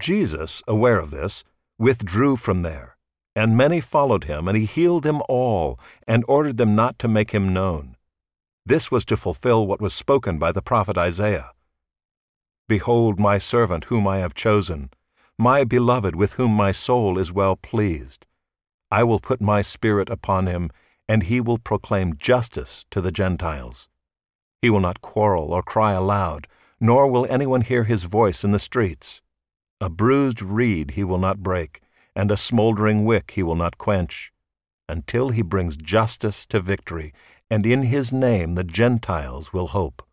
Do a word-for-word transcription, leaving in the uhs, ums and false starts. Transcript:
Jesus, aware of this, withdrew from there, and many followed him, and he healed them all, and ordered them not to make him known. This was to fulfill what was spoken by the prophet Isaiah. Behold my servant whom I have chosen, my beloved with whom my soul is well pleased. I will put my spirit upon him, and he will proclaim justice to the Gentiles. He will not quarrel or cry aloud, nor will anyone hear his voice in the streets. A bruised reed he will not break, and a smoldering wick he will not quench, until he brings justice to victory, and in his name the Gentiles will hope.